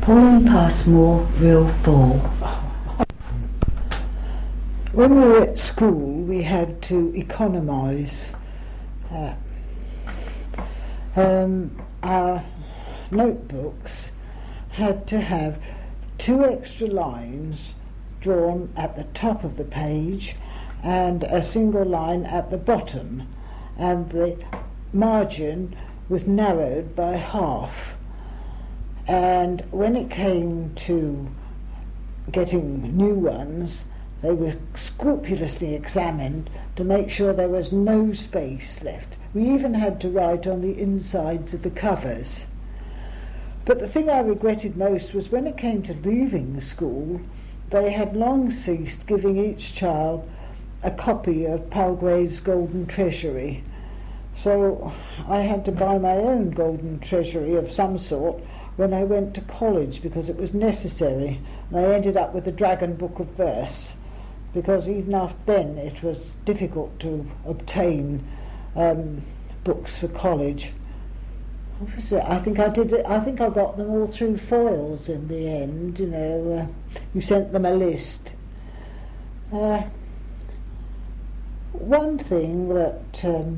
Pauline Passmore, Reel 4. When we were at school, we had to economise. Our notebooks had to have 2 extra lines drawn at the top of the page and a single line at the bottom, and the margin was narrowed by half. And when it came to getting new ones, they were scrupulously examined to make sure there was no space left. We even had to write on the insides of the covers. But the thing I regretted most was when it came to leaving the school, they had long ceased giving each child a copy of Palgrave's Golden Treasury. So I had to buy my own Golden Treasury of some sort when I went to college, because it was necessary. And I ended up with the Dragon Book of Verse, because even after then it was difficult to obtain books for college. I think I did it. I think I got them all through Foyles in the end. You sent them a list. One thing that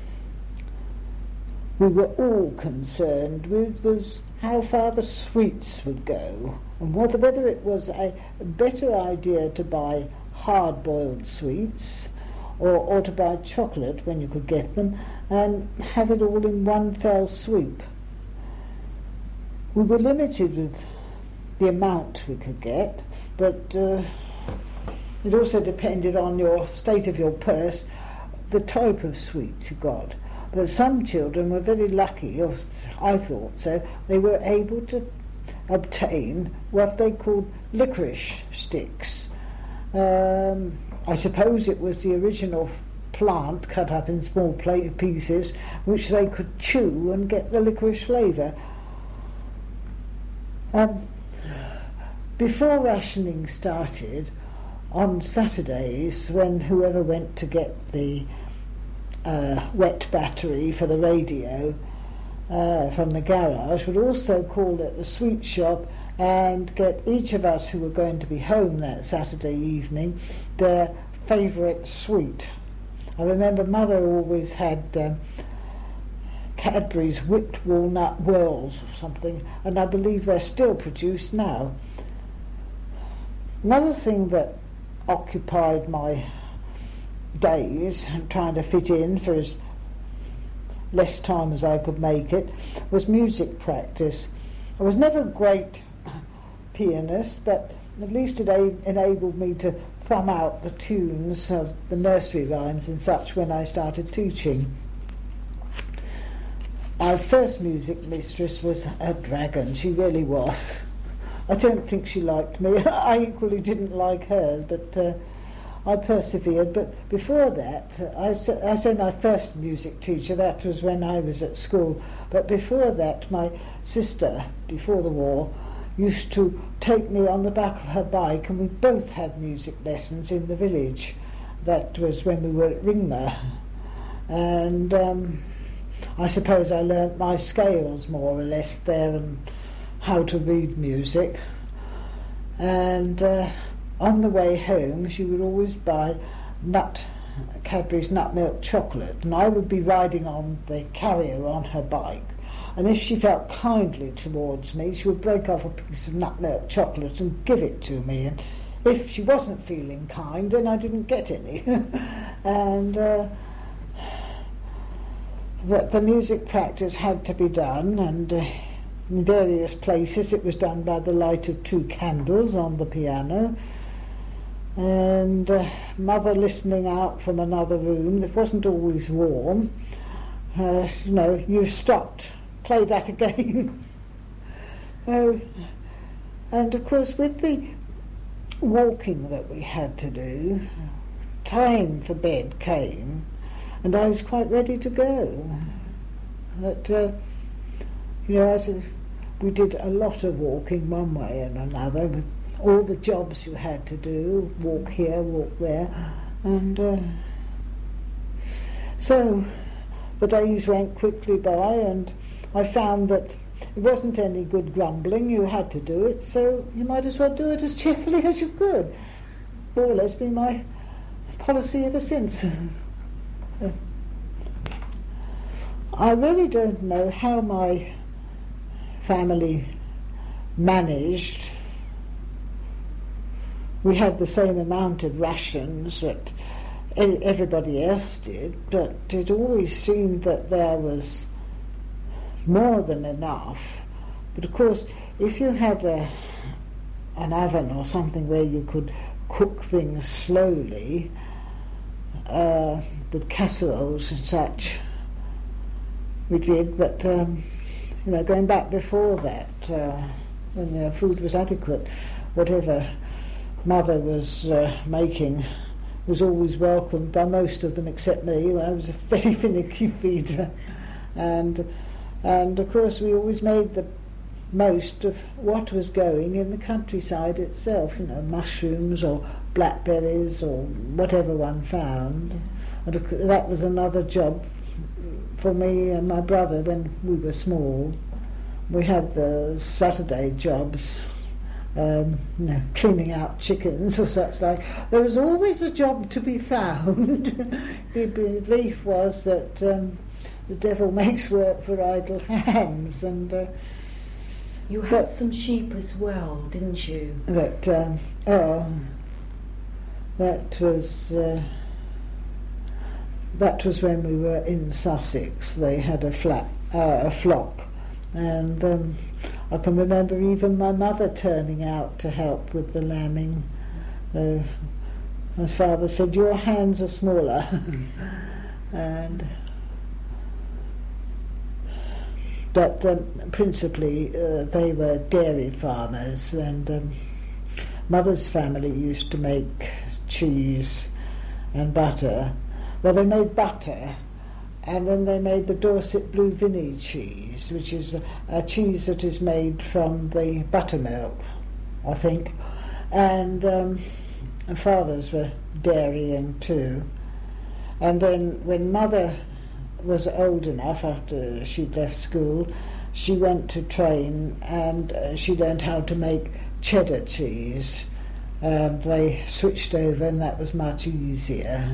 we were all concerned with was how far the sweets would go, and whether it was a better idea to buy hard-boiled sweets or to buy chocolate when you could get them and have it all in one fell swoop. We were limited with the amount we could get, but it also depended on your state of your purse, the type of sweets you got. But some children were very lucky, or I thought so. They were able to obtain what they called licorice sticks. I suppose it was the original plant cut up in small pieces, which they could chew and get the licorice flavour. Before rationing started, on Saturdays, when whoever went to get the wet battery for the radio from the garage would also call at the sweet shop and get each of us who were going to be home that Saturday evening their favourite sweet. I remember Mother always had Cadbury's whipped walnut whirls or something, and I believe they're still produced now. Another thing that occupied my days, trying to fit in for as less time as I could make it, was music practice. I was never a great pianist, but at least it enabled me to thumb out the tunes of the nursery rhymes and such when I started teaching. Our first music mistress was a dragon. She really was. I don't think she liked me. I equally didn't like her, but I persevered. But before that, I say my first music teacher, that was when I was at school. But before that, my sister, before the war, used to take me on the back of her bike, and we both had music lessons in the village. That was when we were at Ringmer. And I suppose I learnt my scales more or less there and how to read music. And on the way home she would always buy Cadbury's nut milk chocolate, and I would be riding on the carrier on her bike, and if she felt kindly towards me she would break off a piece of nut milk chocolate and give it to me, and if she wasn't feeling kind then I didn't get any. And the music practice had to be done, and in various places it was done by the light of 2 candles on the piano, and Mother listening out from another room that wasn't always warm. You've stopped, play that again. And of course with the walking that we had to do, time for bed came and I was quite ready to go. But we did a lot of walking one way and another with all the jobs you had to do, walk here, walk there, and so the days went quickly by, and I found that it wasn't any good grumbling. You had to do it, so you might as well do it as cheerfully as you could. More or less been my policy ever since. I really don't know how my family managed. We had the same amount of rations that everybody else did, but it always seemed that there was more than enough. But of course, if you had an oven or something where you could cook things slowly, with casseroles and such, we did. But going back before that, when food was adequate, whatever Mother was making was always welcomed by most of them except me. I was a very finicky feeder, and of course we always made the most of what was going in the countryside itself, mushrooms or blackberries or whatever one found. And that was another job for me and my brother when we were small. We had the Saturday jobs, cleaning out chickens or such like. There was always a job to be found. The belief was that the devil makes work for idle hands, and you had some sheep as well, didn't you? That was when we were in Sussex. They had a flock, and I can remember even my mother turning out to help with the lambing. My father said, "Your hands are smaller," but principally they were dairy farmers, and Mother's family used to make cheese and butter. Well, they made butter, and then they made the Dorset Blue Vinny cheese, which is a cheese that is made from the buttermilk, I think. And Fathers were dairying too. And then when Mother was old enough, after she'd left school, she went to train, and she learned how to make cheddar cheese. And they switched over, and that was much easier.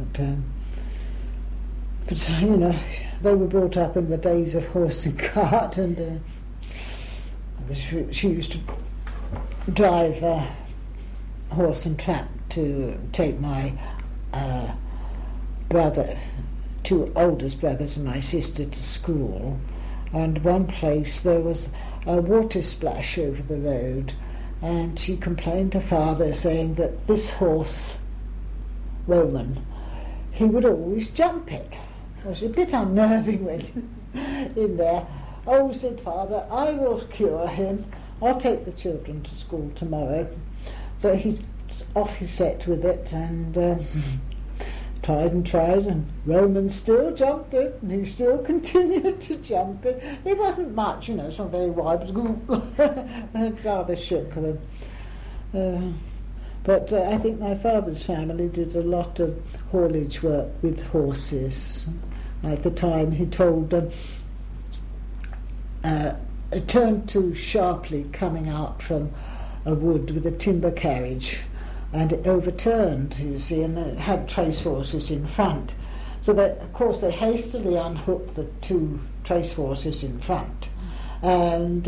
But they were brought up in the days of horse and cart, and she used to drive horse and trap to take my brother, two oldest brothers and my sister to school. And one place there was a water splash over the road, and she complained to Father, saying that this horse, Roman, he would always jump it. It was a bit unnerving when in there. "Oh," said Father, "I will cure him. I'll take the children to school tomorrow." So he set with it, and tried, and Roman still jumped it, and he still continued to jump it. It wasn't much, it's not very wide, but rather shook them. But I think my father's family did a lot of haulage work with horses. At the time he told them, it turned too sharply coming out from a wood with a timber carriage, and it overturned, you see, and it had trace horses in front. So that, of course, they hastily unhooked the two trace horses in front, and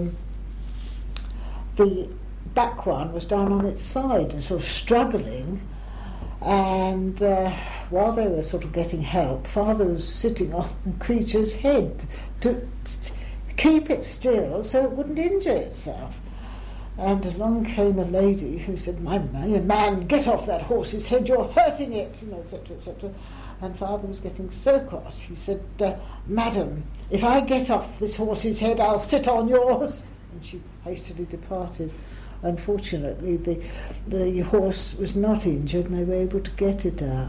the back one was down on its side and sort of struggling, and while they were sort of getting help, Father was sitting on the creature's head to keep it still so it wouldn't injure itself. And along came a lady who said, "My man, get off that horse's head, you're hurting it," etc., etc. And Father was getting so cross, he said, "Madam, if I get off this horse's head, I'll sit on yours." And she hastily departed. Unfortunately, the horse was not injured, and they were able to get it out.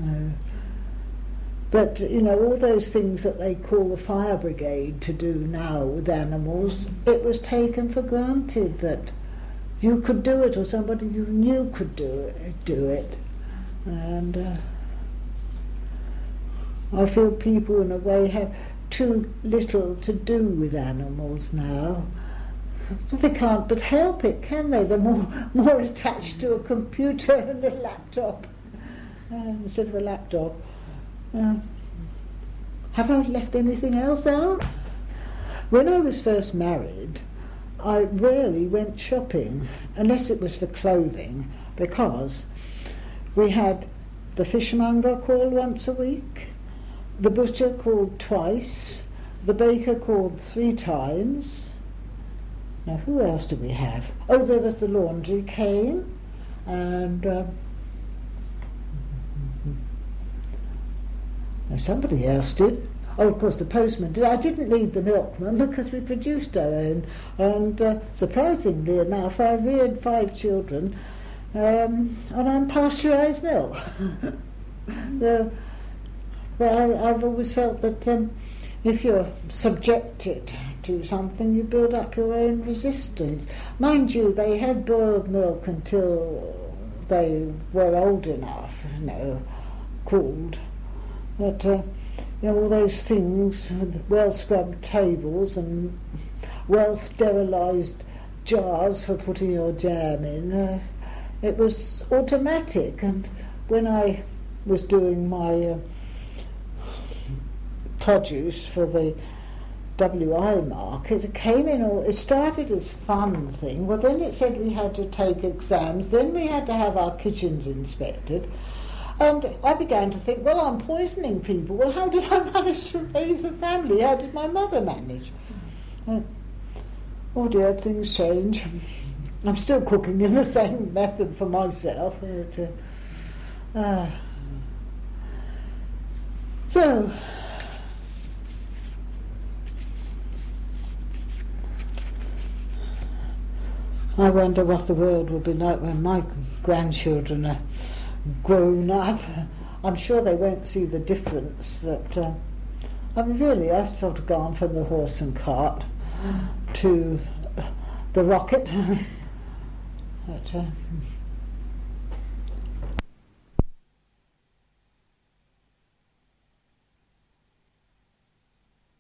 But, all those things that they call the fire brigade to do now with animals, it was taken for granted that you could do it, or somebody you knew could do it. And I feel people, in a way, have too little to do with animals now. They can't but help it, can they? They're more attached to a computer and a laptop instead of a laptop. Have I left anything else out? When I was first married, I rarely went shopping, unless it was for clothing, because we had the fishmonger called once a week, the butcher called twice, the baker called 3 times. Now, who else did we have? Oh, there was the laundry came, and somebody else did. Oh, of course, the postman did. I didn't need the milkman because we produced our own, and surprisingly enough, I reared 5 children on unpasteurised milk. Well, I've always felt that if you're subjected to something, you build up your own resistance. Mind you, they had boiled milk until they were old enough, cooled. But, all those things, well-scrubbed tables and well-sterilised jars for putting your jam in, it was automatic. And when I was doing my produce for the WI market, it came in it started as fun thing. Well, then it said we had to take exams, then we had to have our kitchens inspected, and I began to think, well, I'm poisoning people. Well, how did I manage to raise a family? How did my mother manage? Oh dear, things change. I'm still cooking in the same method for myself. So I wonder what the world will be like when my grandchildren are grown up. I'm sure they won't see the difference. That I've sort of gone from the horse and cart to the rocket. But